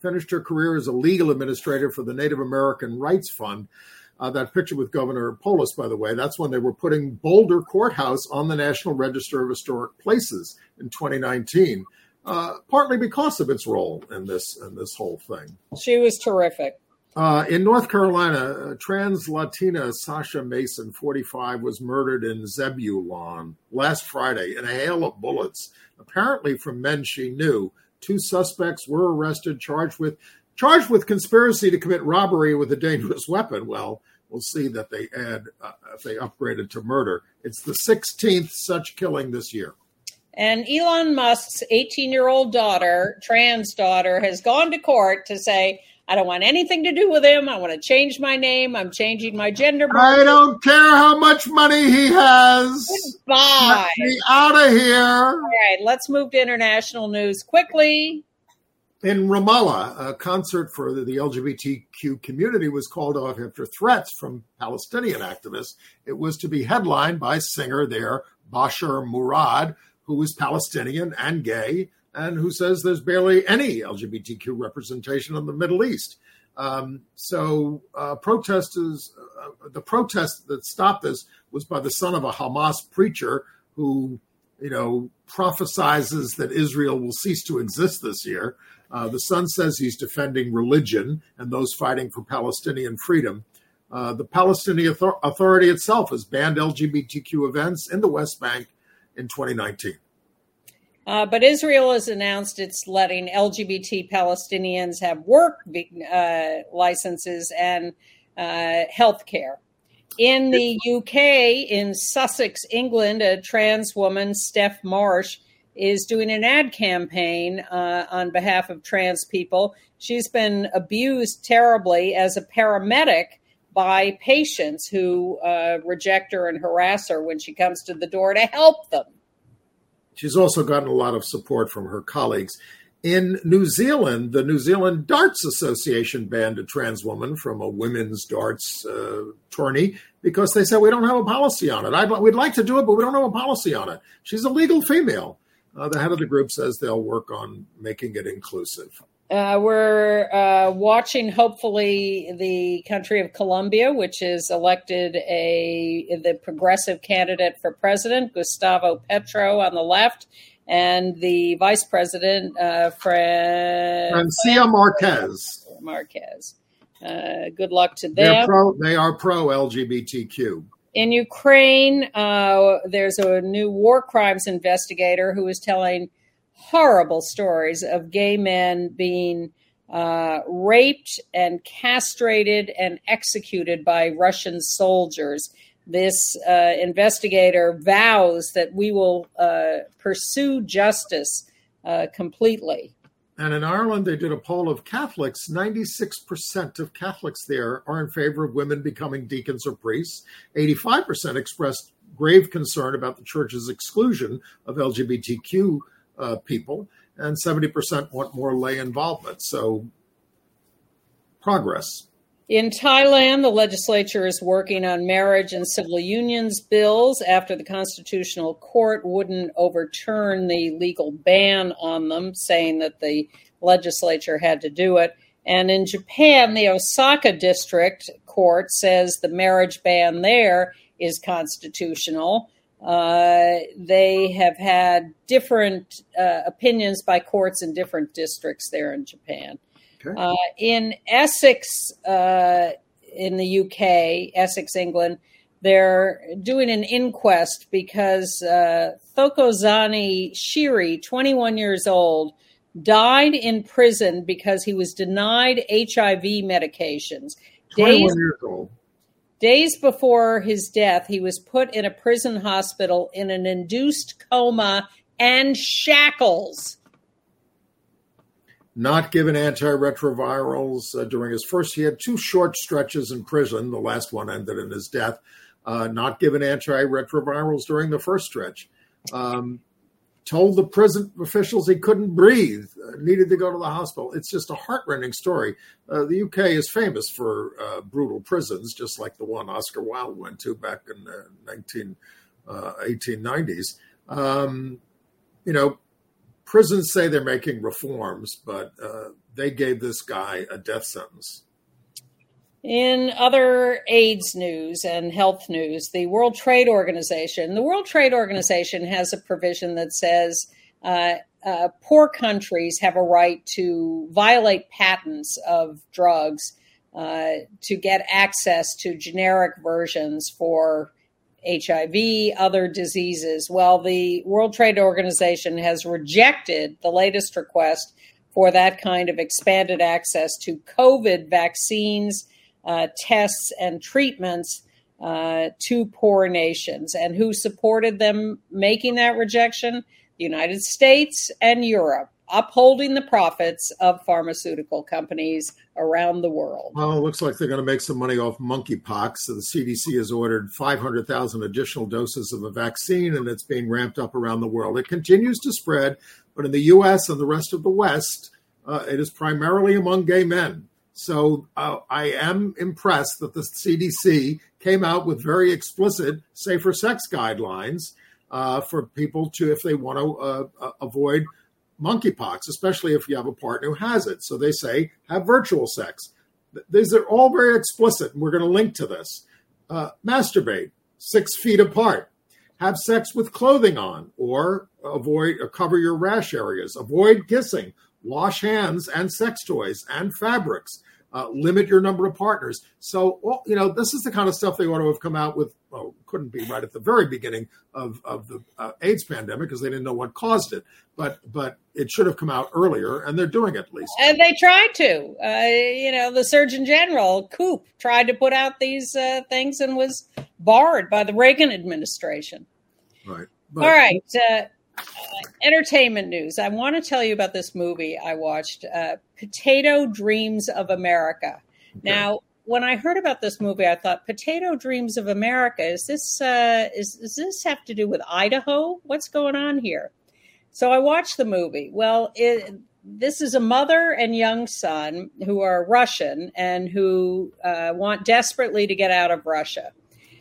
finished her career as a legal administrator for the Native American Rights Fund. Uh, that picture with Governor Polis, by the way, that's when they were putting Boulder Courthouse on the National Register of Historic Places in twenty nineteen, uh, partly because of its role in this in this whole thing. She was terrific. Uh, in North Carolina, trans Latina Sasha Mason, forty-five, was murdered in Zebulon last Friday in a hail of bullets, apparently from men she knew. Two suspects were arrested, charged with charged with conspiracy to commit robbery with a dangerous weapon. Well, we'll see that they add, uh, if they upgraded to murder. It's the sixteenth such killing this year. And Elon Musk's eighteen-year-old daughter, trans daughter, has gone to court to say, I don't want anything to do with him. I want to change my name. I'm changing my gender. I don't care how much money he has. Goodbye. Get me out of here. All right, let's move to international news quickly. In Ramallah, a concert for the L G B T Q community was called off after threats from Palestinian activists. It was to be headlined by singer there, Bashar Murad, who is Palestinian and gay, and who says there's barely any L G B T Q representation in the Middle East. Um, so uh, protesters, uh, the protest that stopped this was by the son of a Hamas preacher who, you know, prophesizes that Israel will cease to exist this year. Uh, the son says he's defending religion and those fighting for Palestinian freedom. Uh, the Palestinian Author- Authority itself has banned L G B T Q events in the West Bank in twenty nineteen. Uh, but Israel has announced it's letting L G B T Palestinians have work uh, licenses and uh, health care. In the U K, in Sussex, England, a trans woman, Steph Marsh, is doing an ad campaign uh, on behalf of trans people. She's been abused terribly as a paramedic by patients who uh, reject her and harass her when she comes to the door to help them. She's also gotten a lot of support from her colleagues. In New Zealand, the New Zealand Darts Association banned a trans woman from a women's darts uh, tourney because they said, we don't have a policy on it. I'd, we'd like to do it, but we don't have a policy on it. She's a legal female. Uh, the head of the group says they'll work on making it inclusive. Uh, we're uh, watching, hopefully, the country of Colombia, which has elected a the progressive candidate for president, Gustavo Petro, on the left, and the vice president, uh, Fran- Francia Marquez. Marquez. Uh, good luck to them. They're pro, they are pro-L G B T Q. In Ukraine, uh, there's a new war crimes investigator who is telling horrible stories of gay men being uh, raped and castrated and executed by Russian soldiers. This uh, investigator vows that we will uh, pursue justice uh, completely. And in Ireland, they did a poll of Catholics. ninety-six percent of Catholics there are in favor of women becoming deacons or priests. eighty-five percent expressed grave concern about the church's exclusion of L G B T Q uh, people. And seventy percent want more lay involvement. So progress. In Thailand, the legislature is working on marriage and civil unions bills after the Constitutional Court wouldn't overturn the legal ban on them, saying that the legislature had to do it. And in Japan, the Osaka District Court says the marriage ban there is constitutional. Uh, they have had different uh, opinions by courts in different districts there in Japan. Okay. Uh, in Essex, uh, in the U K, Essex, England, they're doing an inquest because uh, Thokozani Shiri, twenty-one years old, died in prison because he was denied H I V medications. twenty-one Days, years old. Days before his death, he was put in a prison hospital in an induced coma and shackles. Not given antiretrovirals uh, during his first. He had two short stretches in prison. The last one ended in his death. Uh, not given antiretrovirals during the first stretch. Um, told the prison officials he couldn't breathe, uh, needed to go to the hospital. It's just a heartrending story. Uh, the U K is famous for uh, brutal prisons, just like the one Oscar Wilde went to back in the nineteen, uh, eighteen nineties. Um, you know, prisons say they're making reforms, but uh, they gave this guy a death sentence. In other AIDS news and health news, the World Trade Organization, the World Trade Organization has a provision that says uh, uh, poor countries have a right to violate patents of drugs uh, to get access to generic versions for H I V, other diseases. Well, the World Trade Organization has rejected the latest request for that kind of expanded access to COVID vaccines, Uh, tests and treatments uh, to poor nations. And who supported them making that rejection? The United States and Europe, upholding the profits of pharmaceutical companies around the world. Well, it looks like they're going to make some money off monkeypox. So the C D C has ordered five hundred thousand additional doses of a vaccine, and it's being ramped up around the world. It continues to spread, but in the U S and the rest of the West, uh, it is primarily among gay men. So uh, I am impressed that the C D C came out with very explicit safer sex guidelines uh, for people to, if they want to uh, uh, avoid monkeypox, especially if you have a partner who has it. So they say, have virtual sex. These are all very explicit, and we're going to link to this. Uh, masturbate six feet apart. Have sex with clothing on, or avoid or cover your rash areas. Avoid kissing. Wash hands and sex toys and fabrics. Uh, limit your number of partners. So, well, you know, this is the kind of stuff they ought to have come out with. Well, couldn't be right at the very beginning of, of the uh, AIDS pandemic because they didn't know what caused it. But but it should have come out earlier, and they're doing it at least. And they tried to. Uh, you know, the Surgeon General, Koop, tried to put out these uh, things and was barred by the Reagan administration. Right. But, All right. Uh, Uh, entertainment news. I want to tell you about this movie I watched, uh, Potato Dreams of America. Okay. Now, when I heard about this movie, I thought, Potato Dreams of America, is this, uh, is, does this have to do with Idaho? What's going on here? So I watched the movie. Well, it, this is a mother and young son who are Russian and who uh, want desperately to get out of Russia.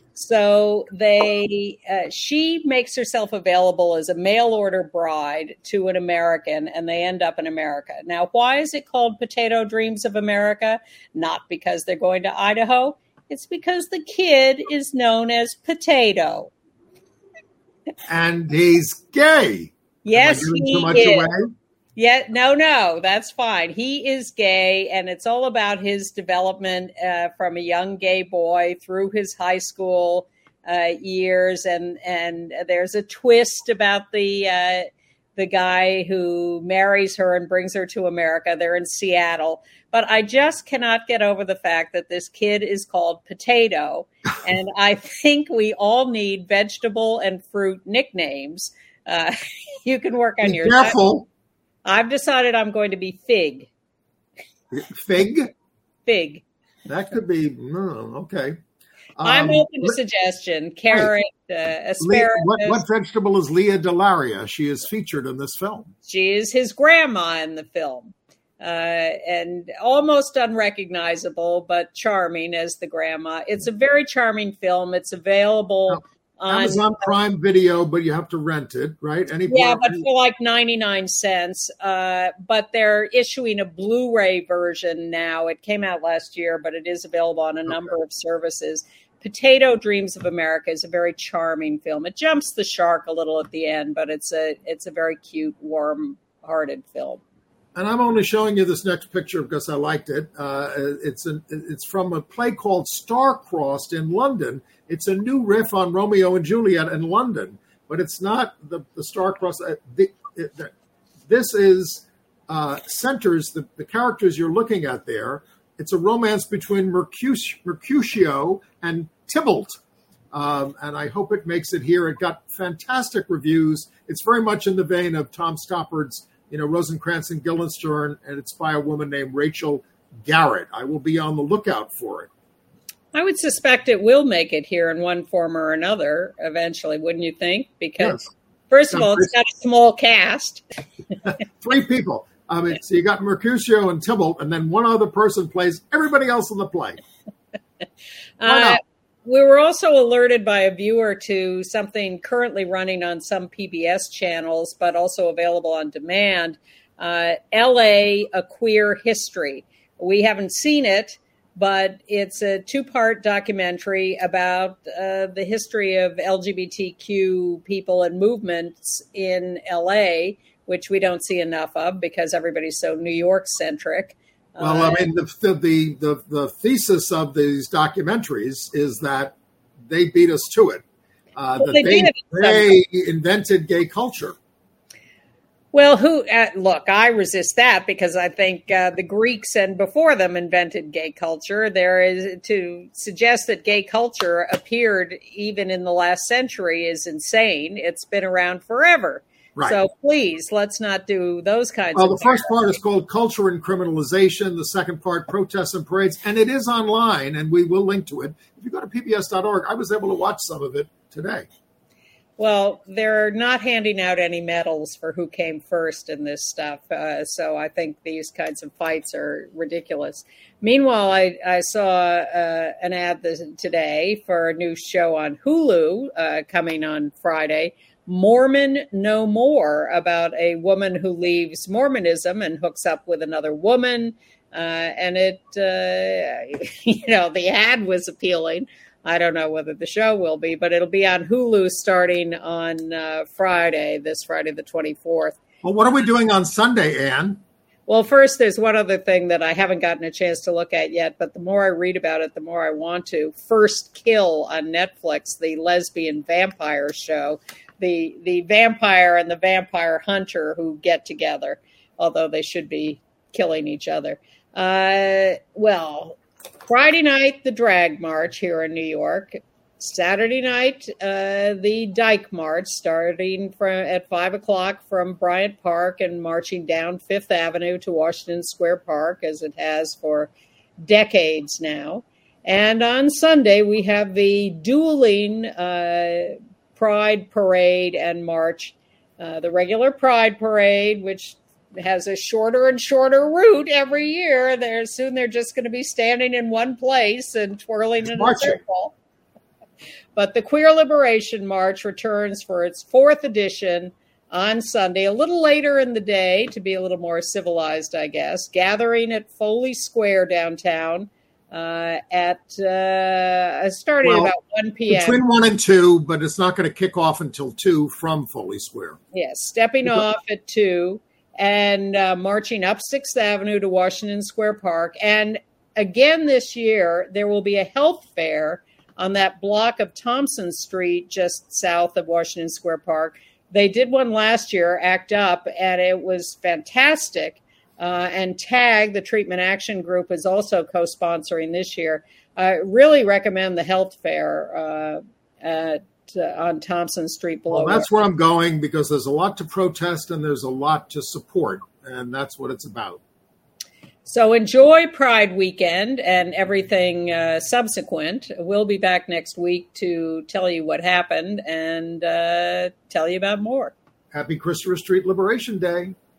So they, uh, she makes herself available as a mail order bride to an American, and they end up in America. Now, why is it called Potato Dreams of America? Not because they're going to Idaho. It's because the kid is known as Potato. And he's gay. Yes, Am I giving he too much is. away? Yeah, no, no, that's fine. He is gay, and it's all about his development uh, from a young gay boy through his high school uh, years, and and there's a twist about the uh, the guy who marries her and brings her to America. They're in Seattle, but I just cannot get over the fact that this kid is called Potato, and I think we all need vegetable and fruit nicknames. Uh, you can work on Be yours. careful. I've decided I'm going to be Fig. Fig? Fig. That could be, no, okay. Um, I'm open to suggestion. Carrot, uh, asparagus. Leah, what, what vegetable is Leah Delaria? She is featured in this film. She is his grandma in the film. Uh, and almost unrecognizable, but charming as the grandma. It's a very charming film. It's available Now, on Amazon Prime Video, but you have to rent it, right? Any Yeah, part- but for like ninety-nine cents. Uh, but they're issuing a Blu-ray version now. It came out last year, but it is available on a number okay. of services. Potato Dreams of America is a very charming film. It jumps the shark a little at the end, but it's a it's a very cute, warm-hearted film. And I'm only showing you this next picture because I liked it. Uh, it's an, it's from a play called Star-Crossed in London. It's a new riff on Romeo and Juliet in London, but it's not the, the Star-Crossed. Uh, the, it, the, this is uh, centers the, the characters you're looking at there. It's a romance between Mercutio, Mercutio and Tybalt. Um, and I hope it makes it here. It got fantastic reviews. It's very much in the vein of Tom Stoppard's you know, Rosencrantz and Guildenstern, and it's by a woman named Rachel Garrett. I will be on the lookout for it. I would suspect it will make it here in one form or another eventually, wouldn't you think? Because, yes. first of all, it's got a small cast. Three people. I mean, so you got Mercutio and Tybalt, and then one other person plays everybody else in the play. Why not? Uh, We were also alerted by a viewer to something currently running on some P B S channels, but also available on demand. uh, L A, A Queer History. We haven't seen it, but it's a two-part documentary about uh, the history of L G B T Q people and movements in L A, which we don't see enough of because everybody's so New York-centric. Well, I mean, the the the, the thesis of these documentaries is that they beat us to it. Uh, well, that they, they, they invented gay culture. Well, who uh, look, I resist that because I think uh, the Greeks and before them invented gay culture. There is to suggest that gay culture appeared even in the last century is insane. It's been around forever. Right. So please, let's not do those kinds well, of Well, the first part is called Culture and Criminalization. The second part, Protests and Parades. And it is online, and we will link to it. If you go to P B S dot org, I was able to watch some of it today. Well, they're not handing out any medals for who came first in this stuff. Uh, so I think these kinds of fights are ridiculous. Meanwhile, I, I saw uh, an ad this, today for a new show on Hulu uh, coming on Friday, Mormon No More, about a woman who leaves Mormonism and hooks up with another woman. Uh, and it, uh, you know, the ad was appealing. I don't know whether the show will be, but it'll be on Hulu starting on uh, Friday, this Friday, the twenty-fourth. Well, what are we doing on Sunday, Anne? Well, first, there's one other thing that I haven't gotten a chance to look at yet, but the more I read about it, the more I want to. First Kill on Netflix, the lesbian vampire show, the the vampire and the vampire hunter who get together, although they should be killing each other. Uh, well... Friday night, the drag march here in New York. Saturday night, uh, the Dyke March, starting from at five o'clock from Bryant Park and marching down Fifth Avenue to Washington Square Park, as it has for decades now. And on Sunday, we have the dueling uh, Pride Parade and March. Uh, the regular Pride Parade, which has a shorter and shorter route every year. There soon they're just going to be standing in one place and twirling in a circle. But the Queer Liberation March returns for its fourth edition on Sunday, a little later in the day to be a little more civilized, I guess, gathering at Foley Square downtown uh, at uh, starting well, about one p.m. Between one and two, but it's not going to kick off until two from Foley Square. Yes, stepping off at two. And uh, marching up Sixth Avenue to Washington Square Park. And again this year, there will be a health fair on that block of Thompson Street just south of Washington Square Park. They did one last year, ACT UP, and it was fantastic. Uh, and TAG, the Treatment Action Group, is also co-sponsoring this year. I really recommend the health fair uh, at Uh, on Thompson Street below. Well, that's where I'm going because there's a lot to protest and there's a lot to support, and that's what it's about. So enjoy Pride Weekend and everything uh, subsequent. We'll be back next week to tell you what happened and uh, tell you about more. Happy Christopher Street Liberation Day.